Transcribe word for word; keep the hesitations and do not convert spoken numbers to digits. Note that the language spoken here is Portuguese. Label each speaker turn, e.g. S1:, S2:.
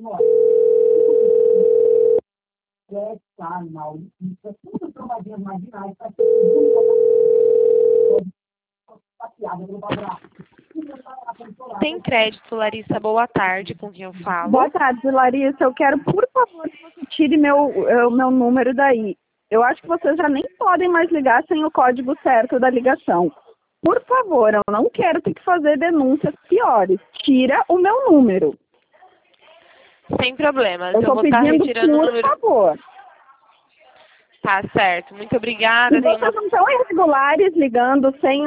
S1: Tem crédito, Larissa. Boa tarde, com quem eu falo?
S2: Boa tarde, Larissa. Eu quero, por favor, que você tire meu, o meu número daí. Eu acho que vocês já nem podem mais ligar sem o código certo da ligação. Por favor, eu não quero ter que fazer denúncias piores. Tira o meu número.
S1: Sem problemas.
S2: Eu
S1: Eu,
S2: tô
S1: vou estar
S2: pedindo,
S1: retirando o
S2: por
S1: número.
S2: favor.
S1: Tá certo. Muito obrigada.
S2: Se
S1: Tenha uma
S2: vocês não estão irregulares ligando sem